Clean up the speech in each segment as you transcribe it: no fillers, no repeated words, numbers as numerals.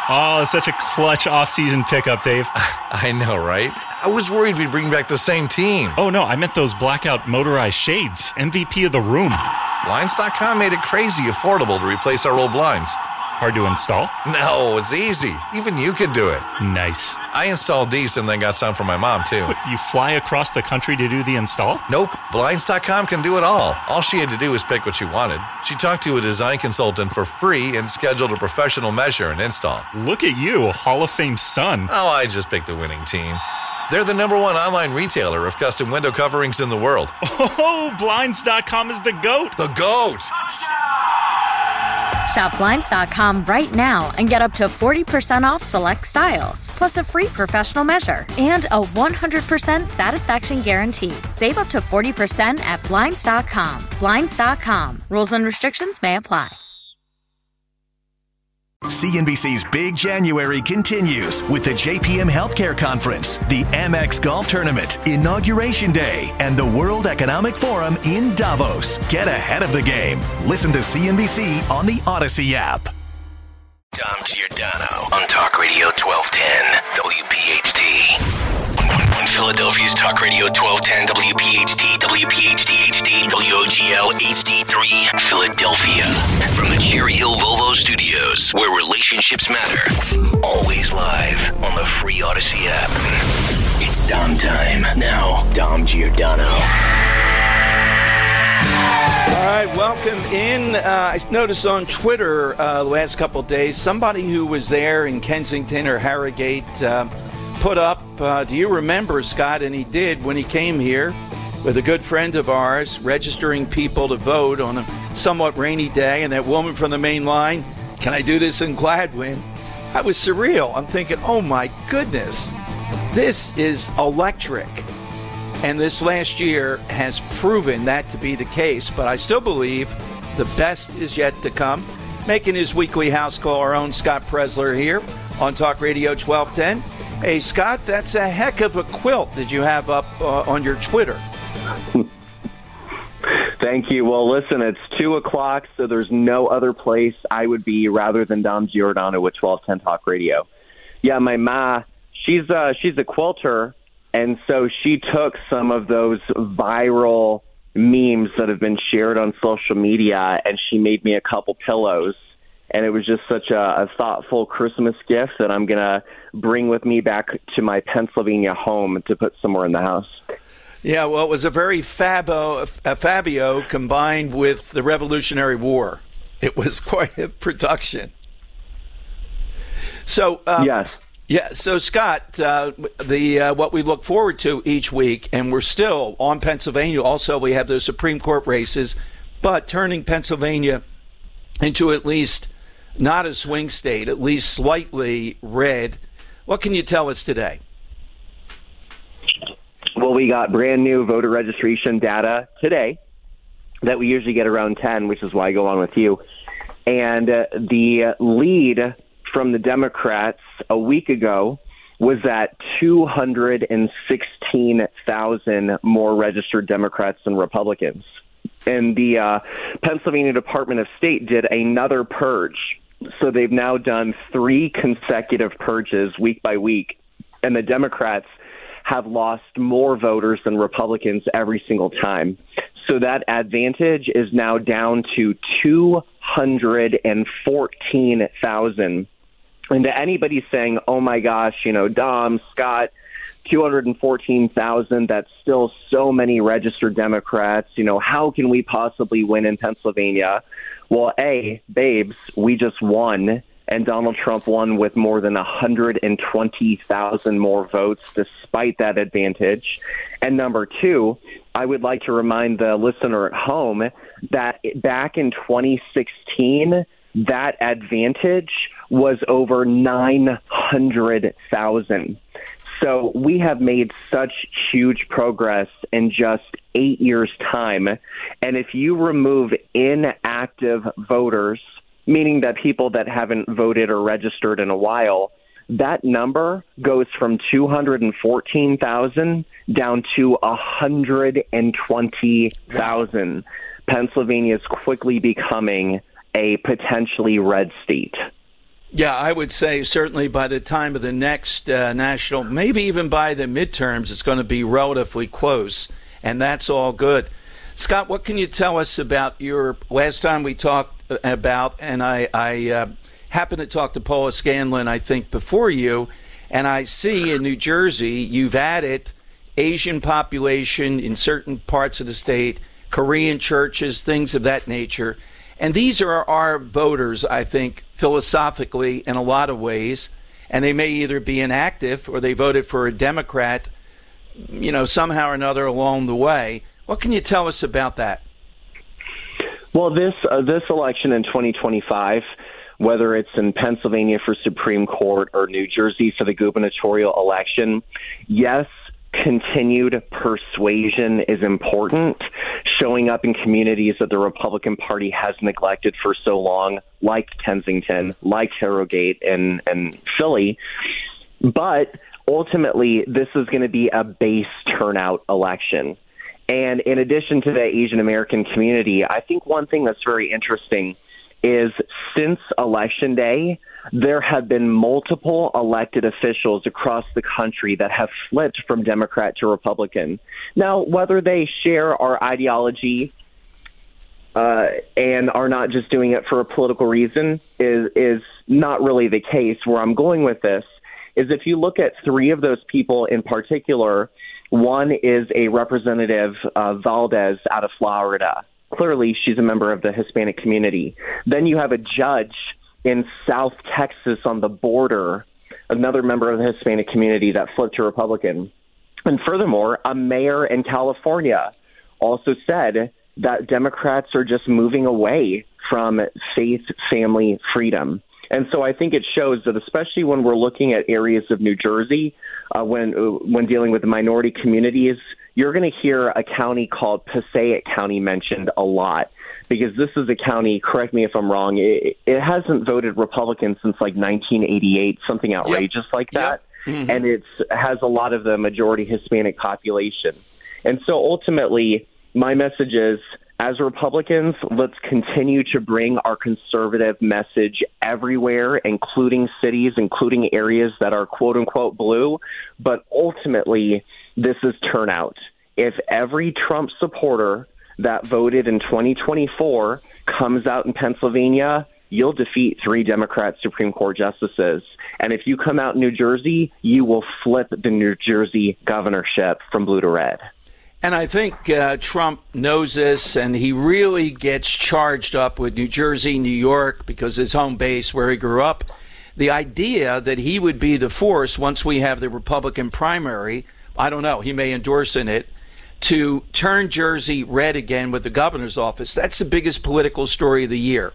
Oh, such a clutch off-season pickup, Dave. I know, right? I was worried we'd bring back the same team. Oh, no, I meant those blackout motorized shades. MVP of the room. Blinds.com made it crazy affordable to replace our old blinds. Hard to install? No, it's easy. Even you could do it. Nice. I installed these and then got some for my mom, too. What, you fly across the country to do the install? Nope. Blinds.com can do it all. All she had to do was pick what she wanted. She talked to a design consultant for free and scheduled a professional measure and install. Look at you, Hall of Fame son. Oh, I just picked the winning team. They're the #1 online retailer of custom window coverings in the world. Oh, Blinds.com is the GOAT. The GOAT! Shop Blinds.com right now and get up to 40% off select styles, plus a free professional measure and a 100% satisfaction guarantee. Save up to 40% at Blinds.com. Blinds.com. Rules and restrictions may apply. CNBC's Big January continues with the JPM Healthcare Conference, the Amex Golf Tournament, Inauguration Day, and the World Economic Forum in Davos. Get ahead of the game. Listen to CNBC on the Odyssey app. Dom Giordano on Talk Radio 1210 WPHT. On Philadelphia's Talk Radio 1210 WPHT, WPHT HD, WOGL HD3, Philadelphia. From the Cherry Hill Volvo Studios, where relationships matter. Always live on the free Odyssey app. It's Dom time. Now, Dom Giordano. All right, welcome in. I noticed on Twitter the last couple of days, somebody who was there in Kensington or Harrogate put up, do you remember, Scott? And he did when he came here with a good friend of ours, registering people to vote on a somewhat rainy day, and that woman from the main line, can I do this in Gladwin? That was surreal. I'm thinking, oh my goodness, this is electric. And this last year has proven that to be the case. But I still believe the best is yet to come. Making his weekly house call, our own Scott Presler here on Talk Radio 1210. Hey, Scott, that's a heck of a quilt that you have up on your Twitter. Thank you. Well, listen, it's 2 o'clock, so there's no other place I would be rather than Dom Giordano with 1210 Talk Radio. Yeah, my ma, she's a quilter. And so she took some of those viral memes that have been shared on social media, and she made me a couple pillows. And it was just such a thoughtful Christmas gift that I'm going to bring with me back to my Pennsylvania home to put somewhere in the house. Yeah, well, it was a very Fabio combined with the Revolutionary War. It was quite a production. So, yes. Yeah, so Scott, what we look forward to each week, and we're still on Pennsylvania. Also, we have those Supreme Court races, but turning Pennsylvania into at least not a swing state, at least slightly red. What can you tell us today? Well, we got brand new voter registration data today that we usually get around 10, which is why I go on with you. And the lead from the Democrats a week ago was at 216,000 more registered Democrats than Republicans. And the Pennsylvania Department of State did another purge. So they've now done 3 consecutive purges week by week. And the Democrats have lost more voters than Republicans every single time. So that advantage is now down to 214,000. And to anybody saying, oh, my gosh, Dom, Scott, 214,000, that's still so many registered Democrats. How can we possibly win in Pennsylvania? Well, babes, we just won, and Donald Trump won with more than 120,000 more votes despite that advantage. And number 2, I would like to remind the listener at home that back in 2016, that advantage was over 900,000. So we have made such huge progress in just 8 years' time. And if you remove inactive voters, meaning that people that haven't voted or registered in a while, that number goes from 214,000 down to 120,000. Pennsylvania is quickly becoming a potentially red state. Yeah, I would say certainly by the time of the next national, maybe even by the midterms, it's going to be relatively close, and that's all good. Scott, what can you tell us about your last time we talked about, and I happened to talk to Paula Scanlon, I think, before you, and I see in New Jersey you've added Asian population in certain parts of the state, Korean churches, things of that nature. And these are our voters, I think, philosophically in a lot of ways, and they may either be inactive or they voted for a Democrat, somehow or another along the way. What can you tell us about that? Well, this election in 2025, whether it's in Pennsylvania for Supreme Court or New Jersey for the gubernatorial election, yes, continued persuasion is important. Showing up in communities that the Republican Party has neglected for so long, like Kensington, like Harrogate and Philly. But ultimately, this is going to be a base turnout election. And in addition to the Asian American community, I think one thing that's very interesting is since Election Day, there have been multiple elected officials across the country that have flipped from Democrat to Republican. Now, whether they share our ideology and are not just doing it for a political reason is not really the case. Where I'm going with this is if you look at three of those people in particular, one is a representative, Valdez, out of Florida. Clearly, she's a member of the Hispanic community. Then you have a judge in South Texas on the border, another member of the Hispanic community that flipped to Republican. And furthermore, a mayor in California also said that Democrats are just moving away from faith, family, freedom. And so I think it shows that, especially when we're looking at areas of New Jersey, when dealing with the minority communities, you're going to hear a county called Passaic County mentioned a lot, because this is a county, correct me if I'm wrong, it hasn't voted Republican since like 1988, something outrageous like that. Mm-hmm. And it has a lot of the majority Hispanic population. And so ultimately, my message is, as Republicans, let's continue to bring our conservative message everywhere, including cities, including areas that are quote-unquote blue. But ultimately, this is turnout. If every Trump supporter that voted in 2024 comes out in Pennsylvania, you'll defeat 3 Democrat Supreme Court justices. And if you come out in New Jersey, you will flip the New Jersey governorship from blue to red. And I think Trump knows this, and he really gets charged up with New Jersey, New York, because his home base where he grew up. The idea that he would be the force once we have the Republican primary, I don't know, he may endorse in it, to turn Jersey red again with the governor's office. That's the biggest political story of the year.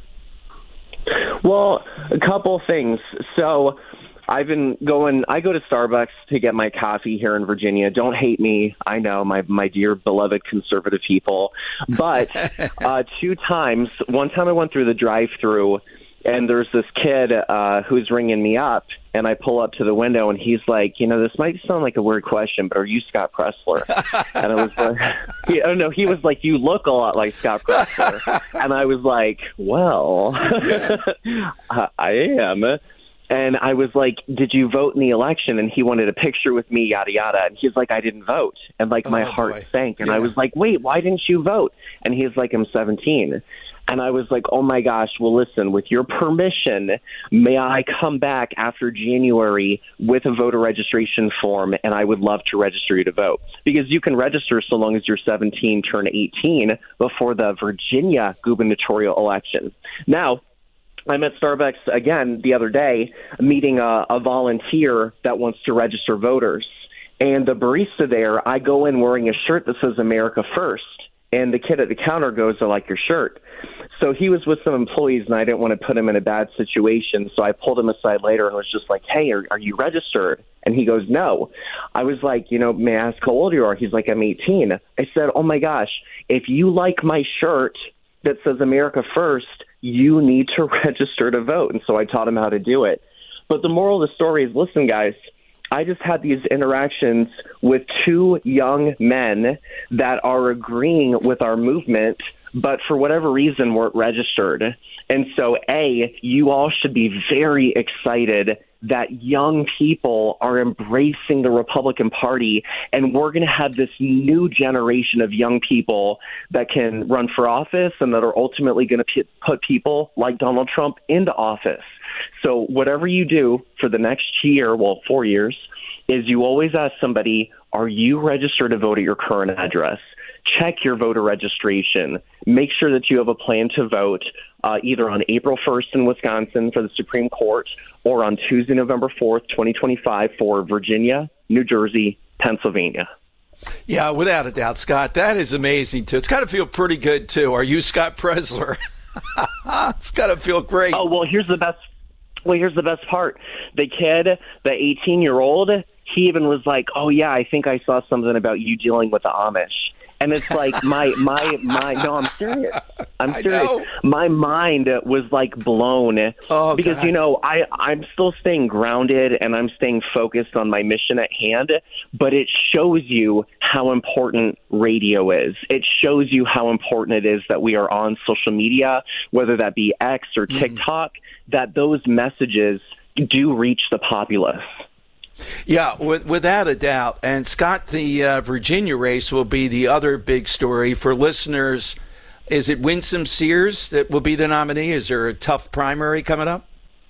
Well, a couple things. So I go to Starbucks to get my coffee here in Virginia. Don't hate me. I know, my dear beloved conservative people. But 2 times, one time I went through the drive-thru, and there's this kid who's ringing me up, and I pull up to the window, and he's like, this might sound like a weird question, but are you Scott Presler? And I was like, he was like, you look a lot like Scott Presler. And I was like, well, I am. And I was like, did you vote in the election? And he wanted a picture with me, yada, yada. And he's like, I didn't vote. And my heart sank. And I was like, wait, why didn't you vote? And he's like, I'm 17. And I was like, oh, my gosh, well, listen, with your permission, may I come back after January with a voter registration form, and I would love to register you to vote. Because you can register so long as you're 17, turn 18 before the Virginia gubernatorial election. Now, I'm at Starbucks again the other day meeting a volunteer that wants to register voters. And the barista there, I go in wearing a shirt that says America First. And the kid at the counter goes, I like your shirt. So he was with some employees, and I didn't want to put him in a bad situation. So I pulled him aside later and was just like, hey, are you registered? And he goes, no. I was like, may I ask how old you are? He's like, I'm 18. I said, oh, my gosh, if you like my shirt that says America First, you need to register to vote. And so I taught him how to do it. But the moral of the story is, listen, guys, I just had these interactions with 2 young men that are agreeing with our movement but for whatever reason weren't registered. And so, you all should be very excited that young people are embracing the Republican Party, and we're going to have this new generation of young people that can run for office and that are ultimately going to put people like Donald Trump into office. So whatever you do for the next year, 4 years, is you always ask somebody, are you registered to vote at your current address? Check your voter registration. Make sure that you have a plan to vote either on April 1st in Wisconsin for the Supreme Court or on Tuesday, November 4th, 2025 for Virginia, New Jersey, Pennsylvania. Yeah, without a doubt, Scott. That is amazing, too. It's got to feel pretty good, too. Are you Scott Presler? It's got to feel great. Oh, well, here's the best part. The kid, the 18-year-old, he even was like, oh, yeah, I think I saw something about you dealing with the Amish. And it's like no, I'm serious. I'm serious. My mind was like blown because, God. I'm still staying grounded and I'm staying focused on my mission at hand, but it shows you how important radio is. It shows you how important it is that we are on social media, whether that be X or TikTok, that those messages do reach the populace. Yeah, without a doubt. And Scott, the Virginia race will be the other big story for listeners. Is it Winsome Sears that will be the nominee? Is there a tough primary coming up?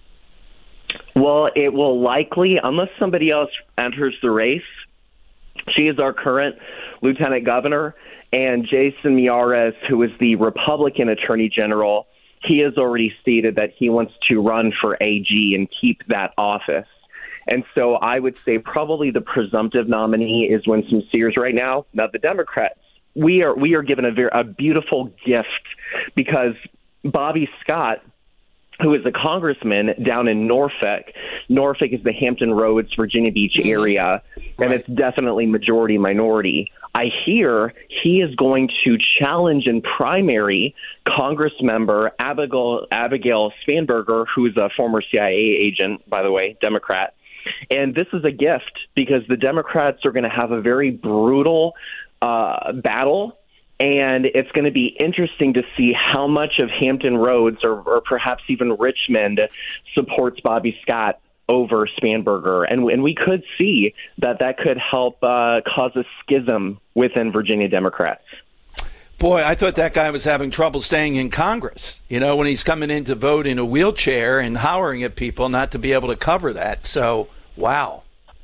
Well, it will likely, unless somebody else enters the race. She is our current lieutenant governor, and Jason Miyares, who is the Republican attorney general, he has already stated that he wants to run for AG and keep that office. And so I would say probably the presumptive nominee is Winsome Sears right now. Now, the Democrats, we are given a beautiful gift because Bobby Scott, who is a congressman down in Norfolk. Norfolk is the Hampton Roads, Virginia Beach area, and it's definitely majority minority. I hear he is going to challenge in primary Congress member Abigail Spanberger, who is a former CIA agent, by the way, Democrat. And this is a gift because the Democrats are going to have a very brutal battle, and it's going to be interesting to see how much of Hampton Roads or perhaps even Richmond supports Bobby Scott over Spanberger. And we could see that could help cause a schism within Virginia Democrats. Boy, I thought that guy was having trouble staying in Congress, when he's coming in to vote in a wheelchair and hollering at people not to be able to cover that. So, wow.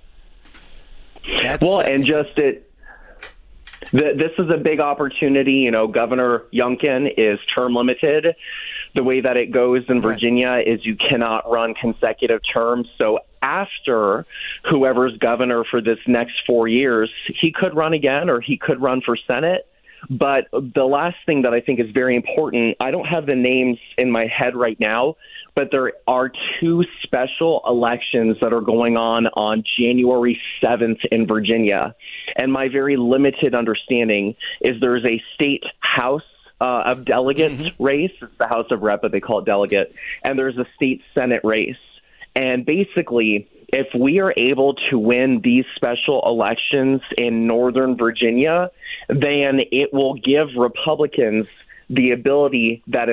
This is a big opportunity. Governor Youngkin is term limited. The way that it goes in Virginia is you cannot run consecutive terms. So after whoever's governor for this next 4 years, he could run again or he could run for Senate. But the last thing that I think is very important, I don't have the names in my head right now, but there are two special elections that are going on January 7th in Virginia. And my very limited understanding is there's a state House of Delegates race. It's the House of Rep, but they call it delegate. And there's a state Senate race. And basically, if we are able to win these special elections in Northern Virginia, then it will give Republicans the ability that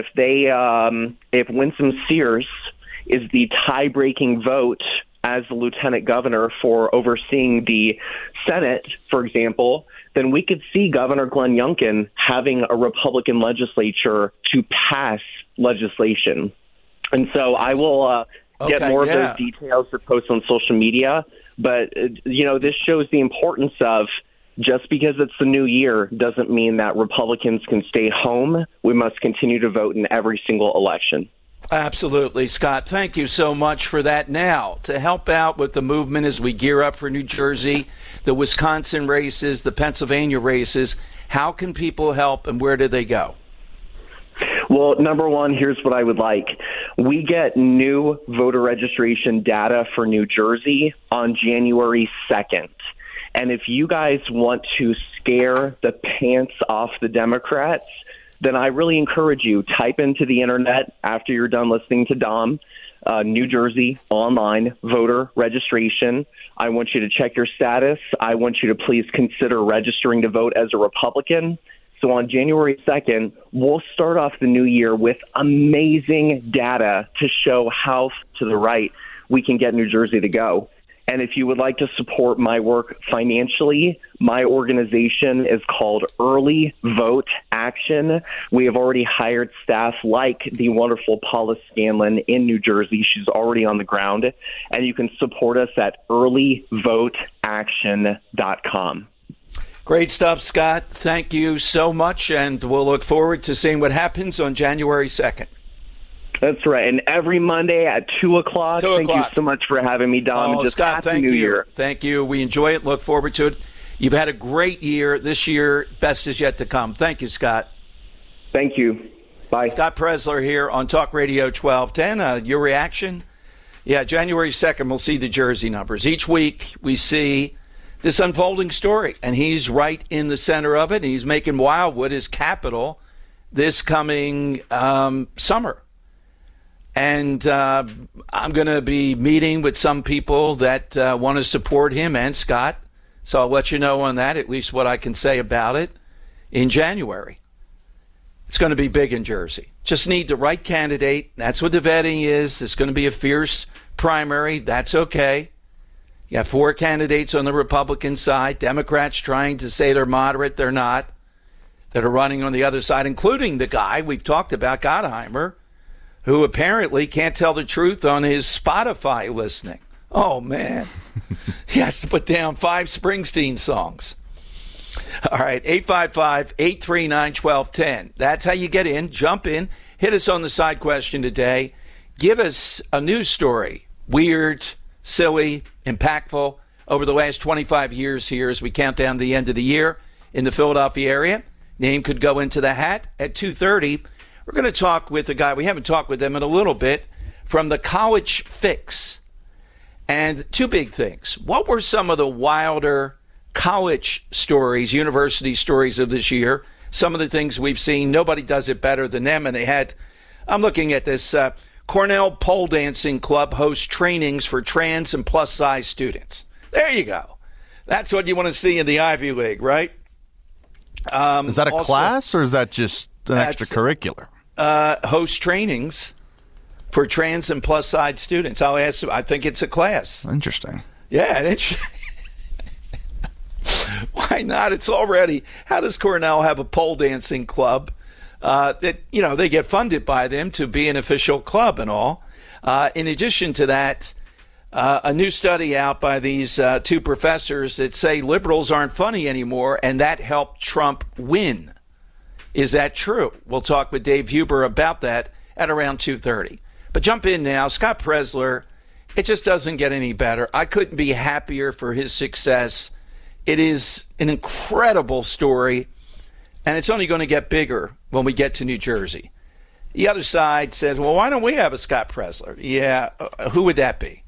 if Winsome Sears is the tie-breaking vote as the lieutenant governor for overseeing the Senate, for example, then we could see Governor Glenn Youngkin having a Republican legislature to pass legislation. And so I will get more of those details to post on social media. But, this shows the importance of just because it's the new year doesn't mean that Republicans can stay home. We must continue to vote in every single election. Absolutely, Scott. Thank you so much for that. Now, to help out with the movement as we gear up for New Jersey, the Wisconsin races, the Pennsylvania races, how can people help and where do they go? Well, number one, here's what I would like. We get new voter registration data for New Jersey on January 2nd. And if you guys want to scare the pants off the Democrats, then I really encourage you, type into the internet after you're done listening to Dom, New Jersey online voter registration. I want you to check your status. I want you to please consider registering to vote as a Republican. So on January 2nd, we'll start off the new year with amazing data to show how to the right we can get New Jersey to go. And if you would like to support my work financially, my organization is called Early Vote Action. We have already hired staff like the wonderful Paula Scanlon in New Jersey. She's already on the ground. And you can support us at earlyvoteaction.com. Great stuff, Scott. Thank you so much, and we'll look forward to seeing what happens on January 2nd. That's right. And every Monday at 2 o'clock. Thank you so much for having me, Dom. Oh, Scott, Happy New Year. Thank you. We enjoy it. Look forward to it. You've had a great year. This year, best is yet to come. Thank you, Scott. Thank you. Bye. Scott Presler here on Talk Radio 1210. Your reaction? Yeah, January 2nd, we'll see the Jersey numbers. Each week, we see this unfolding story, and he's right in the center of it. He's making Wildwood his capital this coming summer. And I'm going to be meeting with some people that want to support him and Scott. So I'll let you know on that, at least what I can say about it, in January. It's going to be big in Jersey. Just need the right candidate. That's what the vetting is. It's going to be a fierce primary. That's okay. You have 4 candidates on the Republican side. Democrats trying to say they're moderate. They're not. That are running on the other side, including the guy we've talked about, Gottheimer, who apparently can't tell the truth on his Spotify listening. Oh, man. He has to put down 5 Springsteen songs. All right, 855-839-1210. That's how you get in. Jump in. Hit us on the side question today. Give us a news story. Weird, silly, impactful over the last 25 years here as we count down the end of the year in the Philadelphia area. Name could go into the hat at 2:30. We're going to talk with a guy, we haven't talked with him in a little bit, from the College Fix. And 2 big things. What were some of the wilder college stories, university stories of this year? Some of the things we've seen, nobody does it better than them. And they had, I'm looking at this, Cornell Pole Dancing Club hosts trainings for trans and plus-size students. There you go. That's what you want to see in the Ivy League, right? Is that a class or is that just an extracurricular? Host trainings for trans and plus-size students. I'll ask. I think it's a class. Interesting. Yeah. Why not? It's already. How does Cornell have a pole dancing club? That they get funded by them to be an official club and all. In addition to that, a new study out by these 2 professors that say liberals aren't funny anymore, and that helped Trump win. Is that true? We'll talk with Dave Huber about that at around 2:30. But jump in now. Scott Presler, it just doesn't get any better. I couldn't be happier for his success. It is an incredible story, and it's only going to get bigger when we get to New Jersey. The other side says, well, why don't we have a Scott Presler? Yeah, who would that be?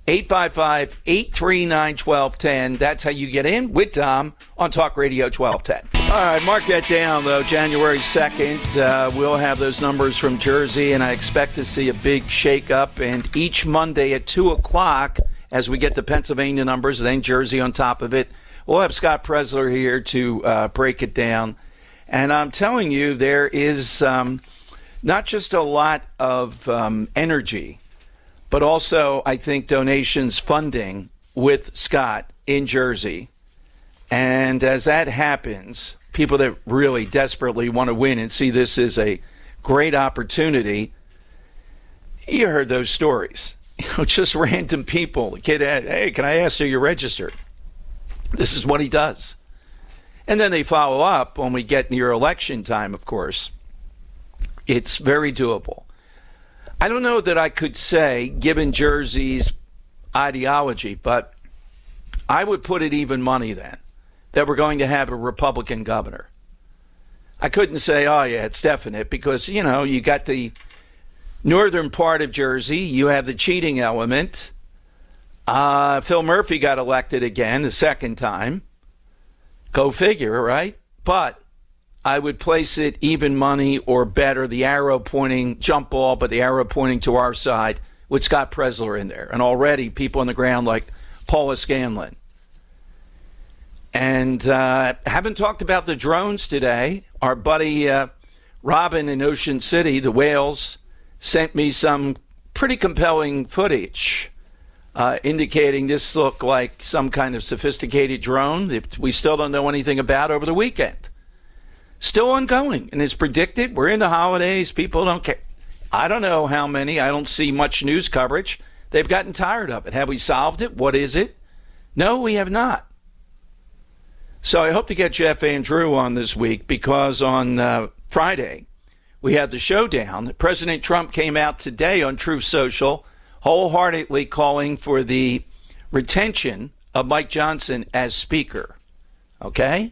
855-839-1210. That's how you get in with Dom on Talk Radio 1210. All right, mark that down, though. January 2nd, we'll have those numbers from Jersey, and I expect to see a big shakeup. And each Monday at 2 o'clock, as we get the Pennsylvania numbers, then Jersey on top of it, we'll have Scott Presler here to break it down. And I'm telling you, there is not just a lot of energy, but also, I think, donations funding with Scott in Jersey. And as that happens, people that really desperately want to win and see this as a great opportunity, you heard those stories. Just random people. The kid, hey, can I ask you, you're registered? This is what he does. And then they follow up when we get near election time, of course. It's very doable. I don't know that I could say, given Jersey's ideology, but I would put it even money then, that we're going to have a Republican governor. I couldn't say, oh, yeah, it's definite, because, you got the northern part of Jersey, you have the cheating element. Phil Murphy got elected again the second time. Go figure, right? But I would place it even money or better, the arrow pointing, jump ball, but the arrow pointing to our side with Scott Presler in there. And already people on the ground like Paula Scanlon. And haven't talked about the drones today. Our buddy Robin in Ocean City, the Whales, sent me some pretty compelling footage indicating this looked like some kind of sophisticated drone that we still don't know anything about over the weekend. Still ongoing, and it's predicted. We're in the holidays. People don't care. I don't know how many. I don't see much news coverage. They've gotten tired of it. Have we solved it? What is it? No, we have not. So I hope to get Jeff Andrew on this week because on Friday we had the showdown. President Trump came out today on Truth Social wholeheartedly calling for the retention of Mike Johnson as Speaker. Okay?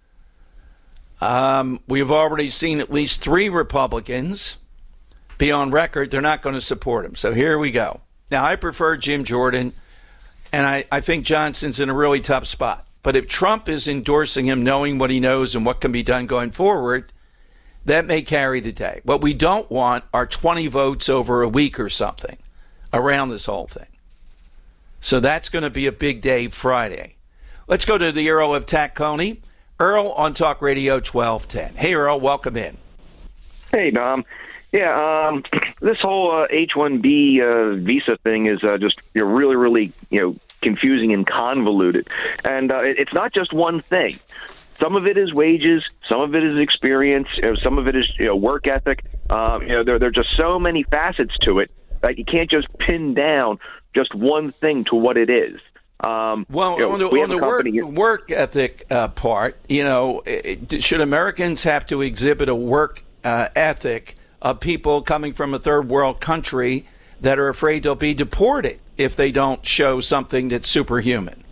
We've already seen at least 3 Republicans be on record. They're not going to support him. So here we go. Now, I prefer Jim Jordan, and I think Johnson's in a really tough spot. But if Trump is endorsing him, knowing what he knows and what can be done going forward, that may carry the day. What we don't want are 20 votes over a week or something around this whole thing. So that's going to be a big day Friday. Let's go to the Earl of Tacony. Earl on Talk Radio 1210. Hey, Earl, welcome in. Hey, Dom. Yeah, this whole H-1B visa thing is just really, really, confusing and convoluted. And it's not just one thing. Some of it is wages, some of it is experience, some of it is work ethic. There are just so many facets to it that you can't just pin down just one thing to what it is. On the work ethic part, should Americans have to exhibit a work ethic of people coming from a third world country that are afraid they'll be deported if they don't show something that's superhuman?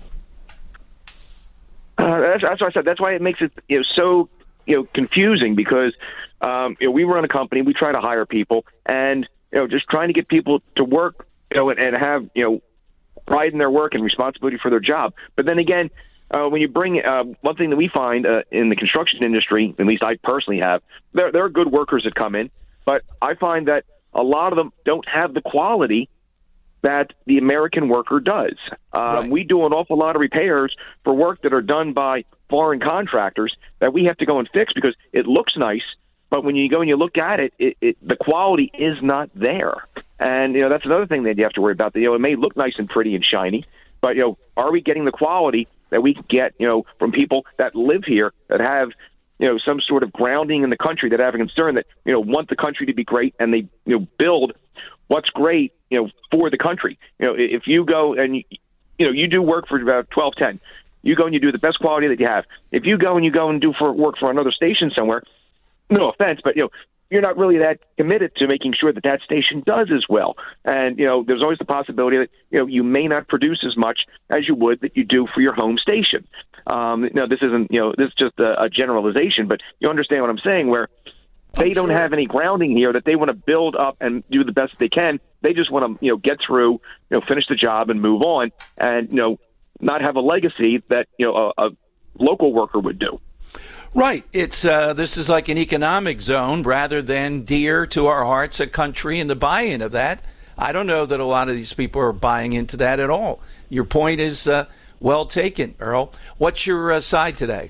That's what I said. That's why it makes it so confusing because we run a company, we try to hire people, and just trying to get people to work and have pride in their work and responsibility for their job. But then again, when you bring one thing that we find in the construction industry, at least I personally have, there are good workers that come in, but I find that a lot of them don't have the quality that the American worker does. Right. We do an awful lot of repairs for work that are done by foreign contractors that we have to go and fix because it looks nice, but when you go and you look at it, the quality is not there. And that's another thing that you have to worry about. It may look nice and pretty and shiny, but are we getting the quality that we can get from people that live here that have some sort of grounding in the country, that have a concern that want the country to be great, and they build what's great for the country. If you go and you do work for about 1210, you go and you do the best quality that you have. If you go and do work for another station somewhere, no offense, but you're not really that committed to making sure that that station does as well. And there's always the possibility that you may not produce as much as you would that you do for your home station. This isn't this is just a generalization, but you understand what I'm saying, where they don't have any grounding here that they want to build up and do the best they can. They just want to get through, finish the job and move on, and not have a legacy that a local worker would do. Right. It's this is like an economic zone rather than dear to our hearts, a country, and the buy-in of that. I don't know that a lot of these people are buying into that at all. Your point is well taken, Earl. What's your side today?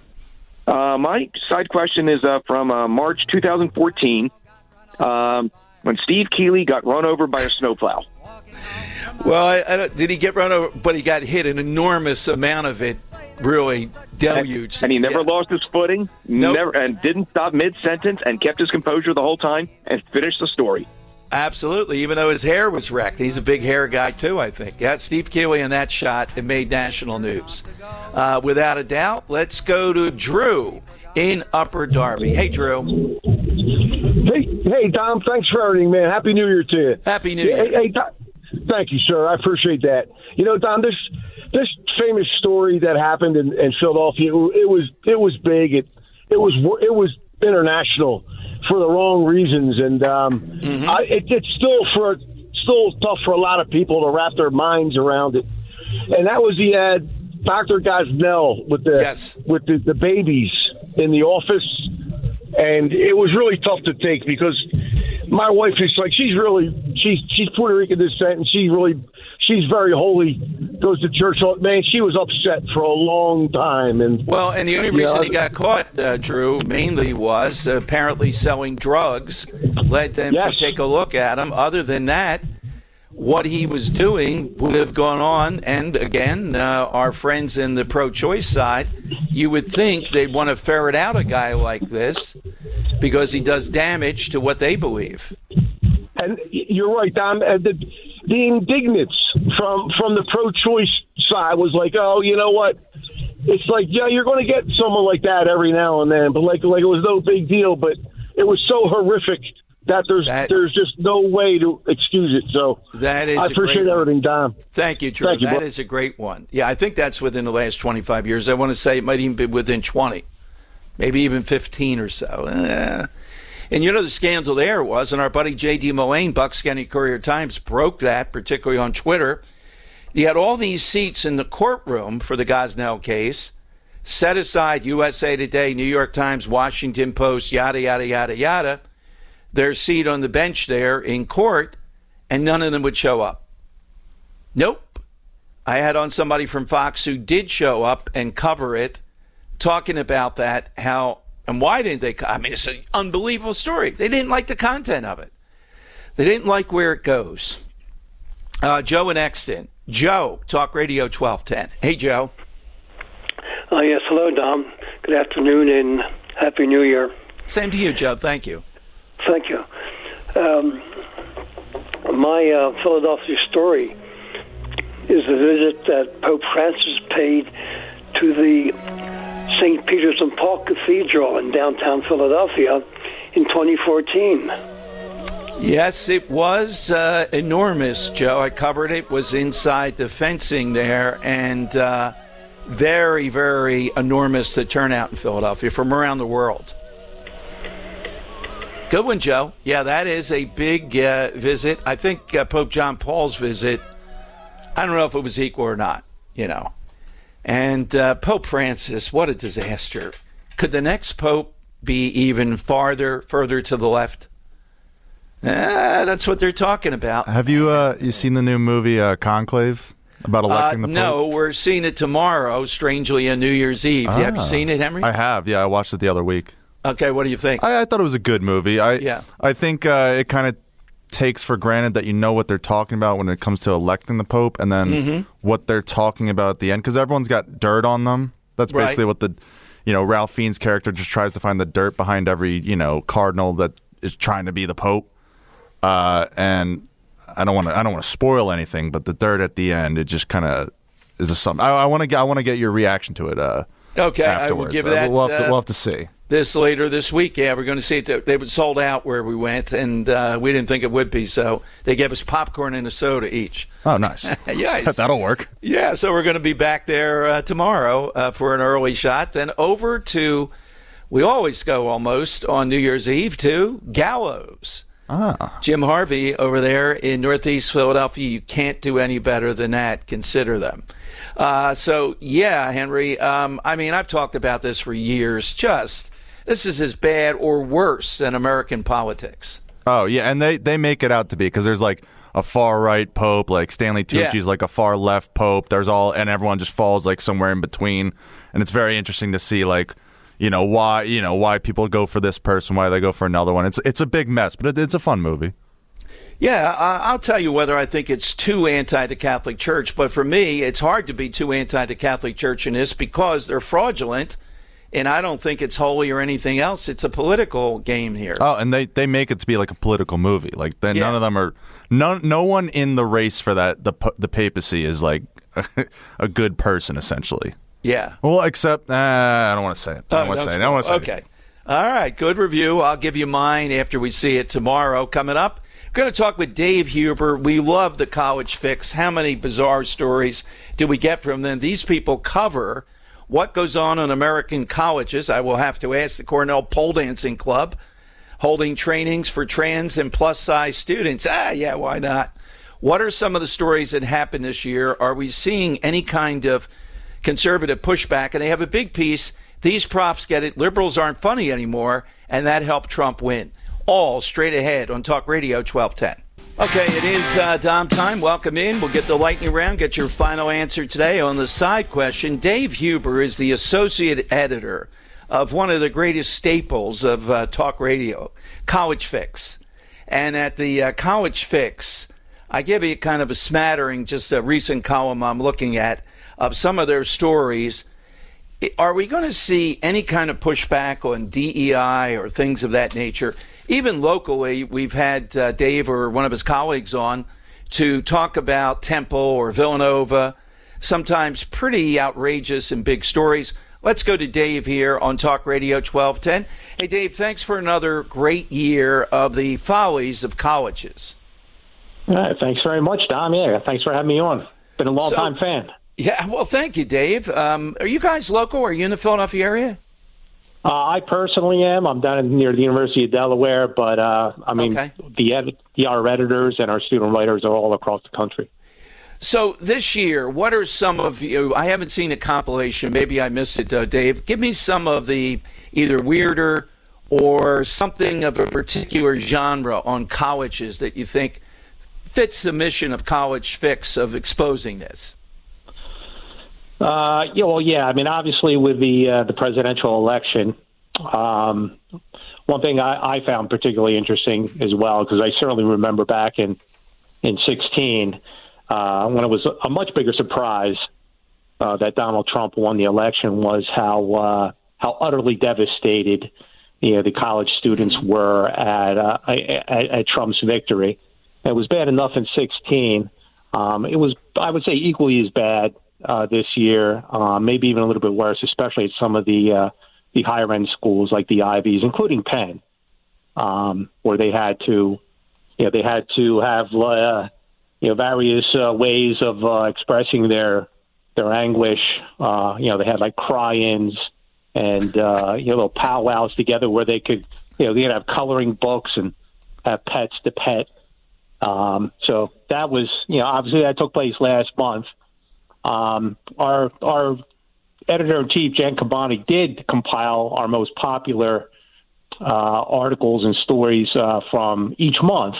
My side question is from March 2014 when Steve Keeley got run over by a snowplow. Well, did he get run over? But he got hit an enormous amount of it. Really deluged. And he never lost his footing, never, and didn't stop mid-sentence and kept his composure the whole time and finished the story. Absolutely, even though his hair was wrecked. He's a big hair guy, too, I think. Yeah, Steve Keeley in that shot, it made national news. Without a doubt, let's go to Drew in Upper Darby. Hey, Drew. Hey, Tom, thanks for everything, man. Happy New Year to you. Happy New Year. Hey, Tom, thank you, sir. I appreciate that. Tom, this famous story that happened in Philadelphia, it was big. It was international for the wrong reasons, and it's still tough for a lot of people to wrap their minds around it. And that was Dr. Gosnell with the babies in the office, and it was really tough to take because my wife is like she's really she's Puerto Rican descent, and she's very holy, goes to church. Man, she was upset for a long time. And the only reason he got caught, Drew, mainly was apparently selling drugs led them to take a look at him. Other than that, what he was doing would have gone on. And again, our friends in the pro-choice side, you would think they'd want to ferret out a guy like this because he does damage to what they believe. And you're right, Dom. The indignance from the pro-choice side was like, oh, you know what? It's like, yeah, you're going to get someone like that every now and then, but like it was no big deal. But it was so horrific that there's just no way to excuse it. So I appreciate everything, Dom. Thank you, Drew. That is a great one. Yeah, I think that's within the last 25 years. I want to say it might even be within 20, maybe even 15 or so. And you know the scandal there was, and our buddy J.D. Mullane, Bucks County Courier-Times, broke that, particularly on Twitter. He had all these seats in the courtroom for the Gosnell case, set aside USA Today, New York Times, Washington Post, yada, yada, yada, yada, their seat on the bench there in court, and none of them would show up. Nope. I had on somebody from Fox who did show up and cover it, talking about that, how and why didn't they? I mean, it's an unbelievable story. They didn't like the content of it. They didn't like where it goes. Joe in Exton. Joe, Talk Radio 1210. Hey, Joe. Yes, hello, Dom. Good afternoon and Happy New Year. Same to you, Joe. Thank you. Thank you. My Philadelphia story is the visit that Pope Francis paid to the St. Peter's and Paul Cathedral in downtown Philadelphia in 2014. Yes, it was enormous, Joe. I covered it. It was inside the fencing there, and very, very enormous, the turnout in Philadelphia from around the world. Good one, Joe. Yeah, that is a big visit. I think Pope John Paul's visit, I don't know if it was equal or not, you know. And Pope Francis, what a disaster. Could the next pope be even further to the left? That's what they're talking about. Have you seen the new movie Conclave about electing the pope? No, we're seeing it tomorrow, strangely, on New Year's Eve. Have you seen it, Henry? I have, yeah. I watched it the other week. Okay, what do you think? I thought it was a good movie. I think it kind of takes for granted that you know what they're talking about when it comes to electing the pope, and then what they're talking about at the end, because everyone's got dirt on them. That's basically what Ralph Fiennes' character just tries to find the dirt behind every cardinal that is trying to be the pope. And I don't want to spoil anything, but the dirt at the end, it just kind of is something. I want to get your reaction to it. Okay, afterwards. I will give that. We'll have to see. This later this week, yeah, we're going to see it. They were sold out where we went, and we didn't think it would be, so they gave us popcorn and a soda each. Oh, nice. Yes. That'll work. Yeah, so we're going to be back there tomorrow for an early shot. Then over to, we always go almost on New Year's Eve to Gallows. Jim Harvey over there in Northeast Philadelphia. You can't do any better than that. Consider them. So, yeah, Henry, I mean, I've talked about this for years. This is as bad or worse than American politics. Oh, yeah, and they make it out to be, because there's like a far-right pope, like Stanley Tucci's like a far-left pope. And everyone just falls like somewhere in between. And it's very interesting to see like, why people go for this person, why they go for another one. It's a big mess, but it's a fun movie. Yeah, I'll tell you whether I think it's too anti the Catholic Church, but for me, it's hard to be too anti the Catholic Church in this because they're fraudulent, and I don't think it's holy or anything else. It's a political game here. Oh, and they make it to be like a political movie. Like none of them are no one in the race for that. The papacy is like a good person essentially. Yeah. Well, except I don't want to say it. I don't want to say it. Okay. All right. Good review. I'll give you mine after we see it tomorrow. Coming up, we're going to talk with Dave Huber. We love the College Fix. How many bizarre stories do we get from them? These people cover what goes on in American colleges. I will have to ask the Cornell Pole Dancing Club, holding trainings for trans and plus-size students. Yeah, why not? What are some of the stories that happened this year? Are we seeing any kind of conservative pushback? And they have a big piece. These profs get it. Liberals aren't funny anymore, and that helped Trump win. All straight ahead on Talk Radio 1210. Okay, it is Dom time. Welcome in. We'll get the lightning round, get your final answer today on the side question. Dave Huber is the associate editor of one of the greatest staples of talk radio, College Fix. And at the College Fix, I give you kind of a smattering, just a recent column I'm looking at, of some of their stories. Are we going to see any kind of pushback on DEI or things of that nature? Even locally, we've had Dave or one of his colleagues on to talk about Temple or Villanova, sometimes pretty outrageous and big stories. Let's go to Dave here on Talk Radio 1210. Hey, Dave, thanks for another great year of the follies of colleges. Thanks very much, Dom. Yeah, thanks for having me on. Been a long-time fan. Yeah, well, thank you, Dave. Are you guys local? Are you in the Philadelphia area? I personally am. I'm down near the University of Delaware, but our editors and our student writers are all across the country. So this year, what are some of you? I haven't seen a compilation. Maybe I missed it, Dave. Give me some of the either weirder or something of a particular genre on colleges that you think fits the mission of College Fix of exposing this. I mean, obviously with the presidential election, one thing I found particularly interesting as well, because I certainly remember back in 2016 when it was a much bigger surprise that Donald Trump won the election, was how utterly devastated the college students were at Trump's victory. It was bad enough in 2016. It was, I would say, equally as bad this year, maybe even a little bit worse, especially at some of the higher end schools like the Ivies, including Penn, where they had to have various ways of expressing their anguish. They had like cry-ins and little powwows together where they could they'd have coloring books and have pets to pet. So that was obviously that took place last month. Our editor-in-chief, Jen Kabani, did compile our most popular articles and stories from each month.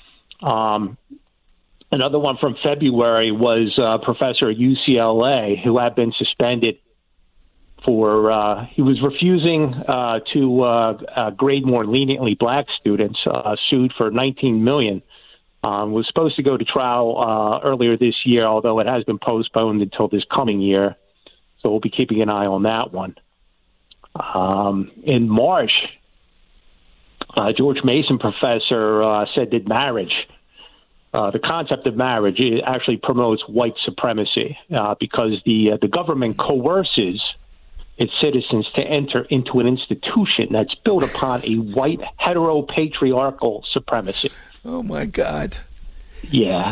Another one from February was a professor at UCLA who had been suspended for he was refusing to grade more leniently black students, sued for $19 million. Was supposed to go to trial earlier this year, although it has been postponed until this coming year. So we'll be keeping an eye on that one. In March, George Mason professor said that marriage, the concept of marriage, it actually promotes white supremacy because the government coerces its citizens to enter into an institution that's built upon a white heteropatriarchal supremacy. Oh, my God. Yeah.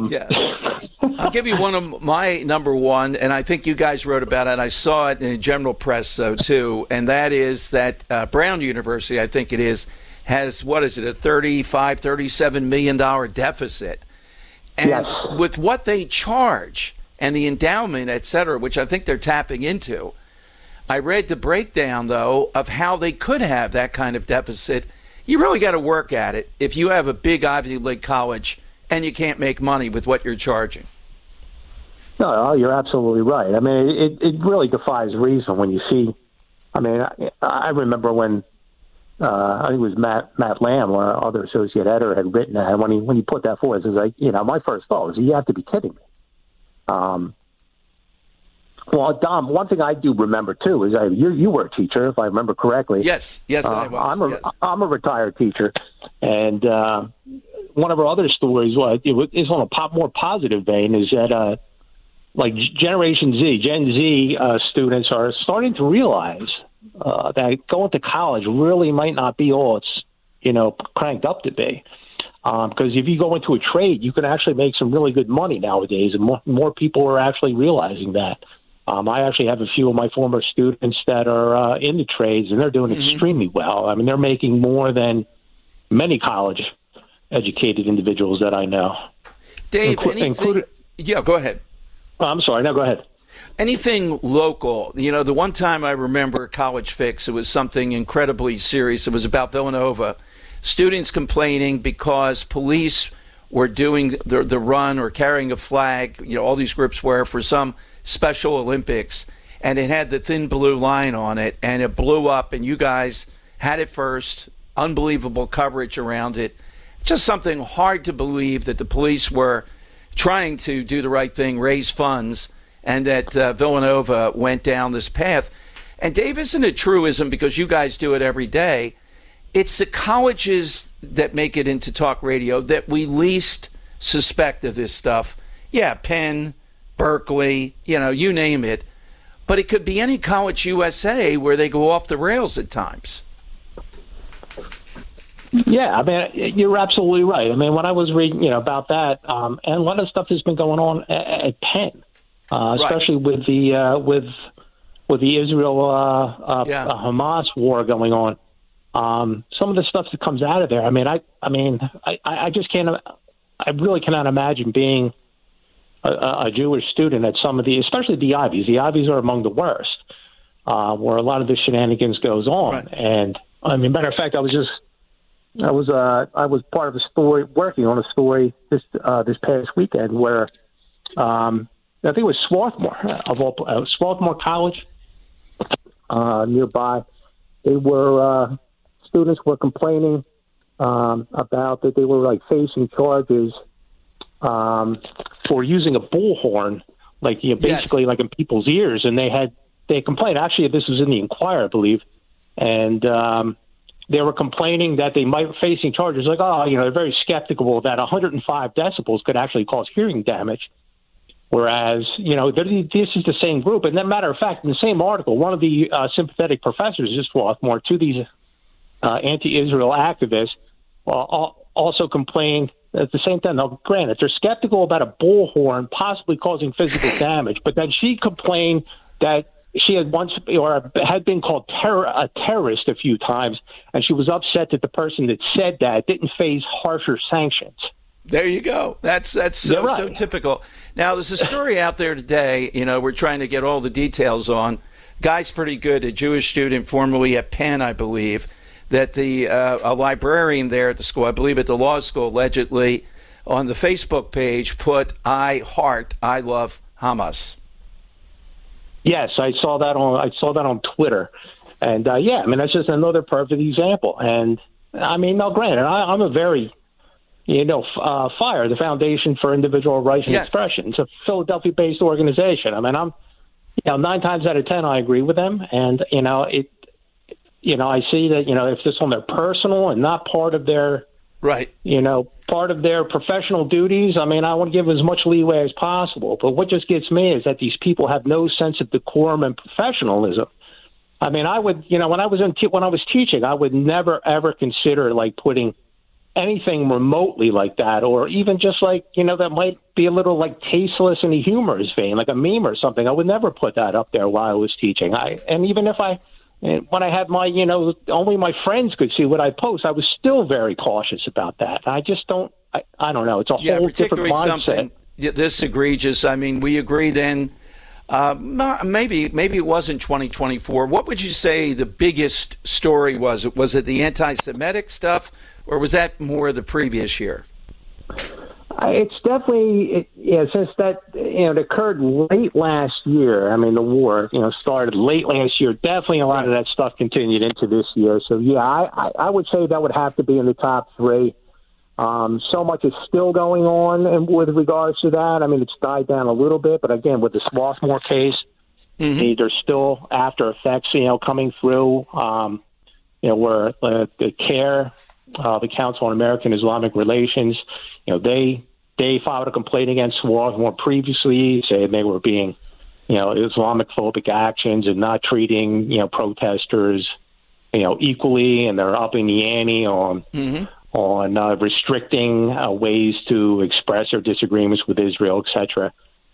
I'll give you one of my number one, and I think you guys wrote about it. I saw it in the general press, though, too, and that is that Brown University, I think it is, has, what is it, a $37 million deficit. And with what they charge and the endowment, et cetera, which I think they're tapping into, I read the breakdown, though, of how they could have that kind of deficit. You really got to work at it if you have a big Ivy League college and you can't make money with what you're charging. No, you're absolutely right. I mean, it really defies reason when you see. I mean, I remember when I think it was Matt Lamb, our other associate editor, had written that. And when he put that forward, it was like, my first thought was, you have to be kidding me. Well, Dom, one thing I do remember, too, is you were a teacher, if I remember correctly. Yes, I was. I'm a retired teacher. And one of our other stories, is on a more positive vein, is that, Gen Z students are starting to realize that going to college really might not be all it's, cranked up to be. Because if you go into a trade, you can actually make some really good money nowadays, and more people are actually realizing that. I actually have a few of my former students that are in the trades, and they're doing extremely well. I mean, they're making more than many college-educated individuals that I know. Dave, yeah, go ahead. I'm sorry. No, go ahead. Anything local? The one time I remember College Fix, it was something incredibly serious. It was about Villanova. Students complaining because police were doing the run or carrying a flag, all these groups were for some Special Olympics, and it had the thin blue line on it, and it blew up, and you guys had it first, unbelievable coverage around it. Just something hard to believe that the police were trying to do the right thing, raise funds, and that Villanova went down this path. And Dave, isn't it truism, because you guys do it every day, it's the colleges that make it into talk radio that we least suspect of this stuff. Yeah, Penn, Berkeley, you name it. But it could be any college USA where they go off the rails at times. Yeah, I mean, you're absolutely right. I mean, when I was reading, about that, and a lot of stuff has been going on at Penn, especially with the Israel Hamas war going on. Some of the stuff that comes out of there. I mean, I just can't. I really cannot imagine being a Jewish student at some of especially the Ivies. The Ivies are among the worst, where a lot of the shenanigans goes on. Right. And I mean, matter of fact, I was part of a story, working on a story this past weekend where I think it was Swarthmore Swarthmore College nearby. They were students were complaining about that they were facing charges for using a bullhorn, basically in people's ears, and they complained. Actually, this was in the Inquirer, I believe, and they were complaining that they might be facing charges they're very skeptical that 105 decibels could actually cause hearing damage. Whereas, this is the same group. And then, matter of fact, in the same article, one of the sympathetic professors at Swarthmore to these anti-Israel activists also complained at the same time. Now, granted, they're skeptical about a bullhorn possibly causing physical damage, but then she complained that she had once or had been called a terrorist a few times, and she was upset that the person that said that didn't face harsher sanctions. There you go. That's so typical. Now, there's a story out there today, we're trying to get all the details on. Guy's pretty good, a Jewish student formerly at Penn, I believe, that a librarian there at the school, I believe at the law school, allegedly on the Facebook page put, I love Hamas. Yes, I saw that on Twitter. And, that's just another perfect example. And, now, granted, I'm a very... FIRE, the Foundation for Individual Rights and Expression. It's a Philadelphia-based organization. I'm 9 times out of 10 I agree with them, and I see that if it's on their personal and not part of their part of their professional duties. I want to give as much leeway as possible. But what just gets me is that these people have no sense of decorum and professionalism. I would when I was teaching, I would never ever consider putting anything remotely like that, or even just that might be a little tasteless in a humorous vein, like a meme or something. I would never put that up there while I was teaching. And even when I had my, only my friends could see what I post, I was still very cautious about that. I just don't, I don't know. It's a whole different mindset. Something this egregious. We agree then. Maybe it wasn't 2024. What would you say the biggest story was? Was it the anti-Semitic stuff? Or was that more the previous year? It's definitely, since that, it occurred late last year. The war, started late last year. Definitely a lot of that stuff continued into this year. So, I would say that would have to be in the top 3. So much is still going on with regards to that. It's died down a little bit. But, again, with the Swarthmore case, there's still after effects, coming through, where the CARE, the Council on American Islamic Relations, they filed a complaint against Swarthmore previously, saying they were being, Islamophobic actions and not treating, protesters, equally, and they're upping the ante on restricting ways to express their disagreements with Israel, etc.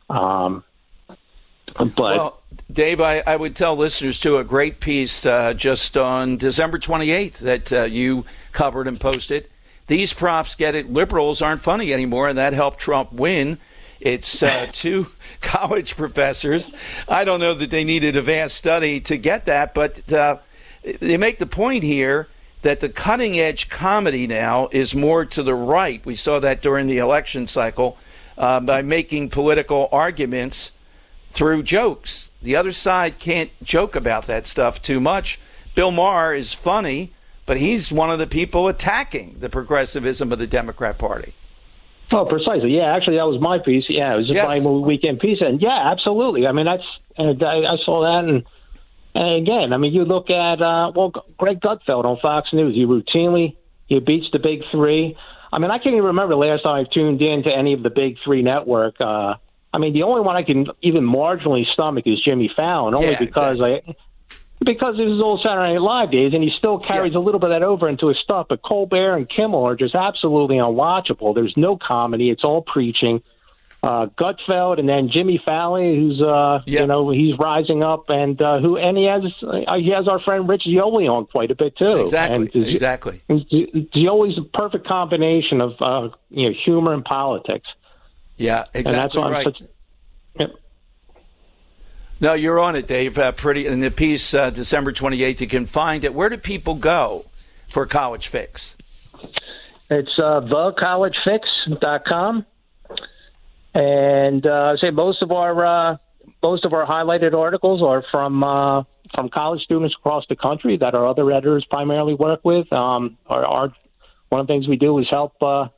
Well, Dave, I would tell listeners, too, a great piece just on December 28th that you covered and posted. These profs get it. Liberals aren't funny anymore, and that helped Trump win. It's 2 college professors. I don't know that they needed a vast study to get that, but they make the point here that the cutting-edge comedy now is more to the right. We saw that during the election cycle by making political arguments through jokes. The other side can't joke about that stuff too much. Bill Maher is funny, but he's one of the people attacking the progressivism of the Democrat Party. Oh, precisely. Yeah, actually, that was my piece. Yeah, it was just my weekend piece. And yeah, absolutely. I mean, I saw that. And again, I mean, you look at, Greg Gutfeld on Fox News. He beats the big three. I mean, I can't even remember the last time I tuned in to any of the big three network. I mean, the only one I can even marginally stomach is Jimmy Fallon, only because because it was old Saturday Night Live days, and he still carries a little bit of that over into his stuff. But Colbert and Kimmel are just absolutely unwatchable. There's no comedy. It's all preaching. Gutfeld, and then Jimmy Fallon, who's he's rising up, and he has our friend Rich Zeoli on quite a bit too. Exactly. Zeoli's a perfect combination of humor and politics. Yeah, exactly. And that's why right. Yep. No, you're on it, Dave. Pretty in the piece, December 28th. You can find it. Where do people go for College Fix? It's thecollegefix.com. And I say most of our highlighted articles are from college students across the country that our other editors primarily work with. One of the things we do is help them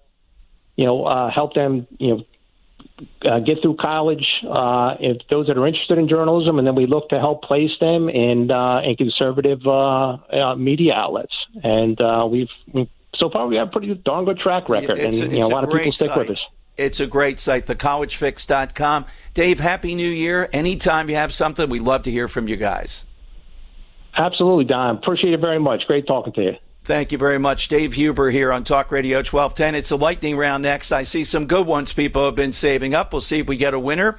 get through college. If those that are interested in journalism, and then we look to help place them in conservative media outlets. And so far we have a pretty darn good track record, and a lot of people stick with us. It's a great site, thecollegefix.com. Dave, Happy New Year. Anytime you have something, we'd love to hear from you guys. Absolutely, Don. Appreciate it very much. Great talking to you. Thank you very much. Dave Huber here on Talk Radio 1210. It's a lightning round next. I see some good ones people have been saving up. We'll see if we get a winner.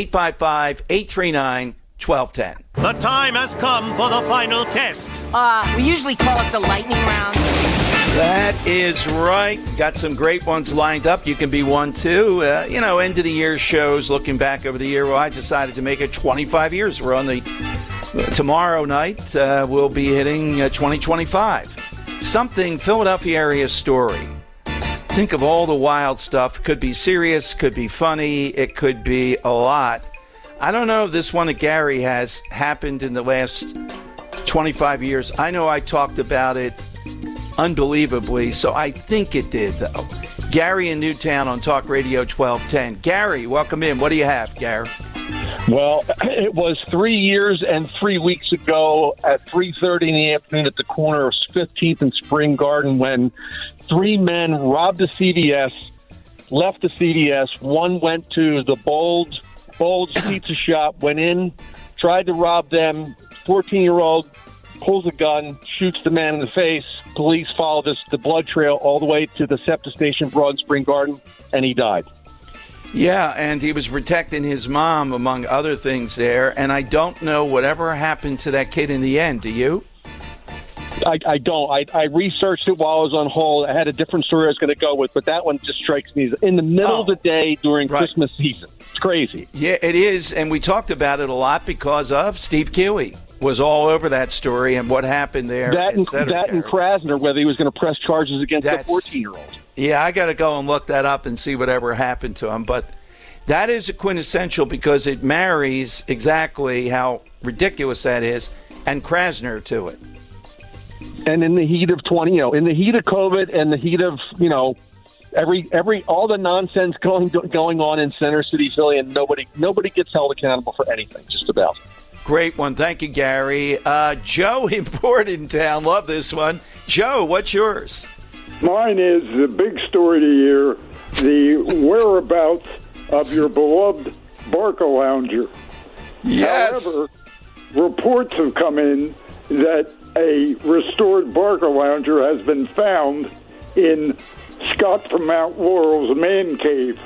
855-839-1210. The time has come for the final test. We usually call it the lightning round. That is right. Got some great ones lined up. You can be one, too. End of the year shows, looking back over the year. Well, I decided to make it 25 years. We're on the tomorrow night. We'll be hitting 2025. Something Philadelphia area story. Think of all the wild stuff. Could be serious, could be funny, it could be a lot. I don't know if this one that Gary has happened in the last 25 years. I know I talked about it unbelievably, so I think it did, though. Gary in Newtown on Talk Radio 1210. Gary, welcome in. What do you have, Gary? Well, it was 3 years and 3 weeks ago at 3:30 in the afternoon at the corner of 15th and Spring Garden when three men robbed a CVS, left the CVS. One went to the Bulge Pizza Shop, went in, tried to rob them. 14-year-old pulls a gun, shoots the man in the face. Police followed the blood trail all the way to the SEPTA station, Broad Spring Garden, and he died. Yeah, and he was protecting his mom, among other things there. And I don't know whatever happened to that kid in the end. Do you? I don't. I researched it while I was on hold. I had a different story I was going to go with, but that one just strikes me as in the middle of the day during Christmas season. It's crazy. Yeah, it is. And we talked about it a lot because of Steve Kiwi. Was all over that story and what happened there. That and Krasner, whether he was going to press charges against the 14-year-old. Yeah, I got to go and look that up and see whatever happened to him. But that is a quintessential because it marries exactly how ridiculous that is and Krasner to it. And in the heat of in the heat of COVID and the heat of all the nonsense going on in Center City, Philly, and nobody gets held accountable for anything, just about. Great one. Thank you, Gary. Joe in Bordentown. Love this one. Joe, what's yours? Mine is the big story of the year, the whereabouts of your beloved Barca Lounger. Yes. However, reports have come in that a restored Barca Lounger has been found in Scott from Mount Laurel's man cave.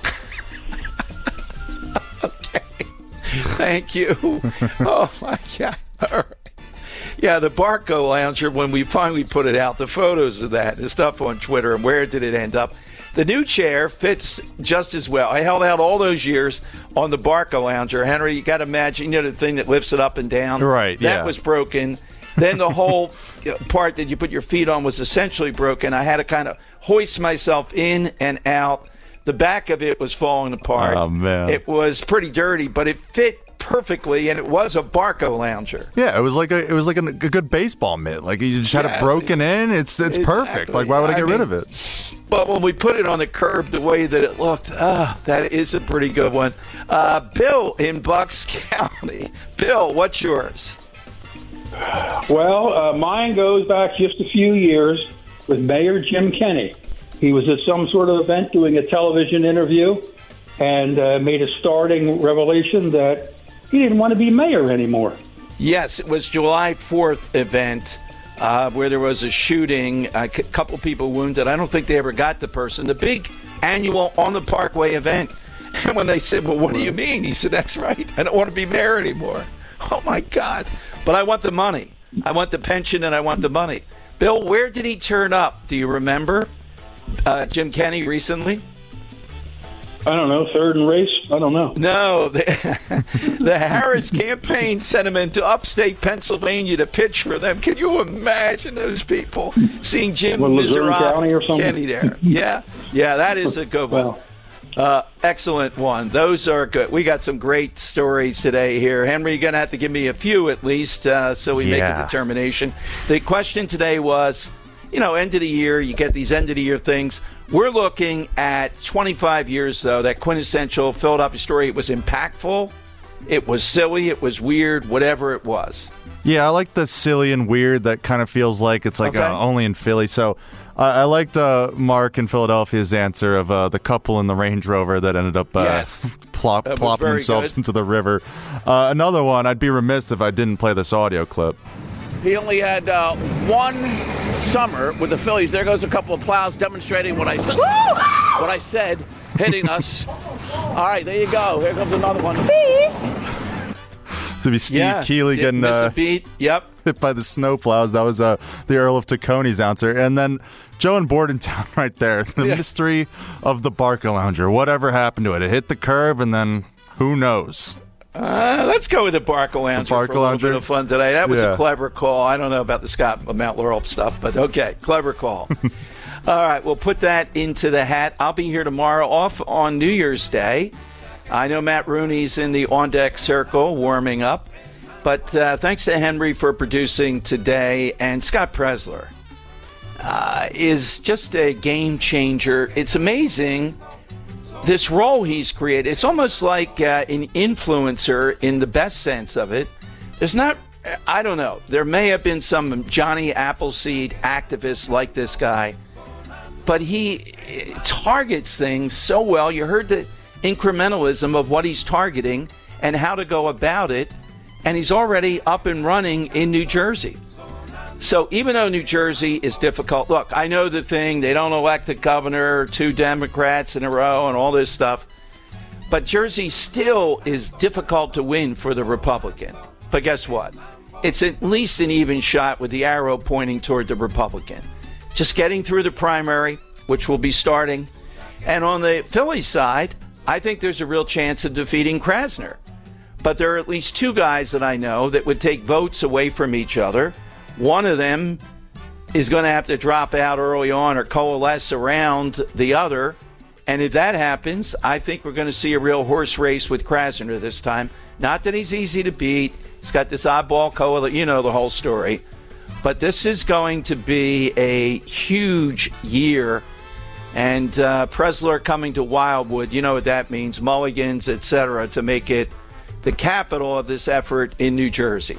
Okay. Thank you. Oh, my God. All right. Yeah, the Barca Lounger, when we finally put it out, the photos of that, the stuff on Twitter, and where did it end up? The new chair fits just as well. I held out all those years on the Barca Lounger. Henry, you got to imagine, the thing that lifts it up and down. Right, That was broken. Then the whole part that you put your feet on was essentially broken. I had to kind of hoist myself in and out. The back of it was falling apart. Oh, man. It was pretty dirty, but it fit perfectly, and it was a Barco Lounger. Yeah, it was like a good baseball mitt. Like you just had it broken in. It's exactly. perfect. Like why would I get rid of it? But when we put it on the curb, the way that it looked, that is a pretty good one. Bill in Bucks County. Bill, what's yours? Well, mine goes back just a few years with Mayor Jim Kenney. He was at some sort of event doing a television interview and made a starting revelation that he didn't want to be mayor anymore. Yes, it was July 4th event where there was a shooting, a couple people wounded. I don't think they ever got the person. The big annual On the Parkway event. And when they said, well, what do you mean? He said, that's right. I don't want to be mayor anymore. Oh, my God. But I want the money. I want the pension and I want the money. Bill, where did he turn up? Do you remember Jim Kenney recently? I don't know, third in race? I don't know. No, the Harris campaign sent him into upstate Pennsylvania to pitch for them. Can you imagine those people seeing Jim Kenney there? Yeah, that is a good one. Excellent one. Those are good. We got some great stories today here. Henry, you're going to have to give me a few at least so we make a determination. The question today was, end of the year, you get these end of the year things. We're looking at 25 years, though, that quintessential Philadelphia story. It was impactful. It was silly. It was weird, whatever it was. Yeah, I like the silly and weird that kind of feels like it's like only in Philly. So I liked Mark in Philadelphia's answer of the couple in the Range Rover that ended up plopping themselves into the river. Another one, I'd be remiss if I didn't play this audio clip. He only had one summer with the Phillies. There goes a couple of plows demonstrating what I said. What I said, hitting us. All right, there you go. Here comes another one. To be Steve Keeley getting hit by the snow plows. That was the Earl of Tacony's answer. And then Joe in Bordentown right there. The mystery of the Barco Lounger. Whatever happened to it? It hit the curb, and then who knows? Let's go with the Barco Lounger for a little bit of fun today. That was a clever call. I don't know about the Mount Laurel stuff, but okay, clever call. All right, we'll put that into the hat. I'll be here tomorrow off on New Year's Day. I know Matt Rooney's in the on-deck circle warming up, but thanks to Henry for producing today, and Scott Presler is just a game changer. It's amazing. This role he's created, it's almost like an influencer in the best sense of it. I don't know. There may have been some Johnny Appleseed activists like this guy, but he targets things so well. You heard the incrementalism of what he's targeting and how to go about it, and he's already up and running in New Jersey. So even though New Jersey is difficult, look, I know the thing, they don't elect a governor, 2 Democrats in a row and all this stuff, but Jersey still is difficult to win for the Republican. But guess what? It's at least an even shot with the arrow pointing toward the Republican. Just getting through the primary, which will be starting. And on the Philly side, I think there's a real chance of defeating Krasner. But there are at least 2 guys that I know that would take votes away from each other. One of them is going to have to drop out early on or coalesce around the other. And if that happens, I think we're going to see a real horse race with Krasner this time. Not that he's easy to beat. He's got this oddball coalition. You know the whole story. But this is going to be a huge year. And Presler coming to Wildwood, you know what that means. Mulligans, etc., to make it the capital of this effort in New Jersey.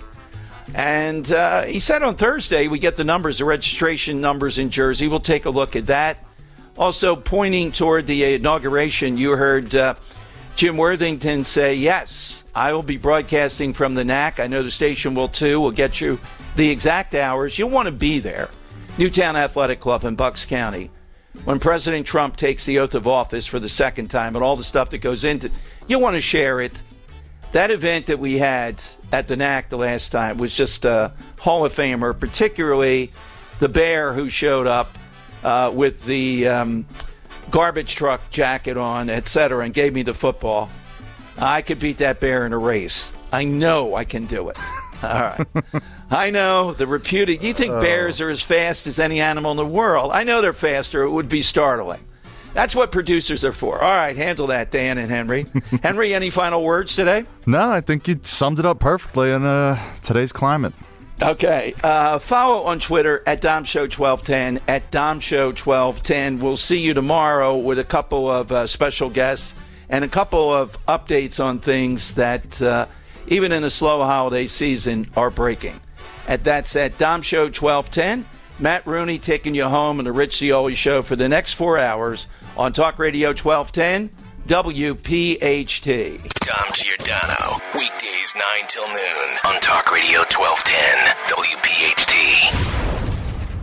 And he said on Thursday we get the numbers, the registration numbers in Jersey. We'll take a look at that. Also pointing toward the inauguration, you heard Jim Worthington say, yes, I will be broadcasting from the NAC. I know the station will too. We'll get you the exact hours. You'll want to be there. Newtown Athletic Club in Bucks County. When President Trump takes the oath of office for the second time and all the stuff that goes into it, you'll want to share it. That event that we had at the NAC the last time was just a Hall of Famer, particularly the bear who showed up with the garbage truck jacket on, etc., and gave me the football. I could beat that bear in a race. I know I can do it. All right. I know the reputed. You think bears are as fast as any animal in the world? I know they're faster. It would be startling. That's what producers are for. All right, handle that, Dan and Henry. Henry, any final words today? No, I think you summed it up perfectly in today's climate. Okay. Follow on Twitter at DomShow1210, at DomShow1210. We'll see you tomorrow with a couple of special guests and a couple of updates on things that, even in a slow holiday season, are breaking. That's at DomShow1210. Matt Rooney taking you home on the Rich Cioli Show for the next 4 hours on Talk Radio 1210 WPHT. Dom Giordano, weekdays 9 till noon on Talk Radio 1210 WPHT.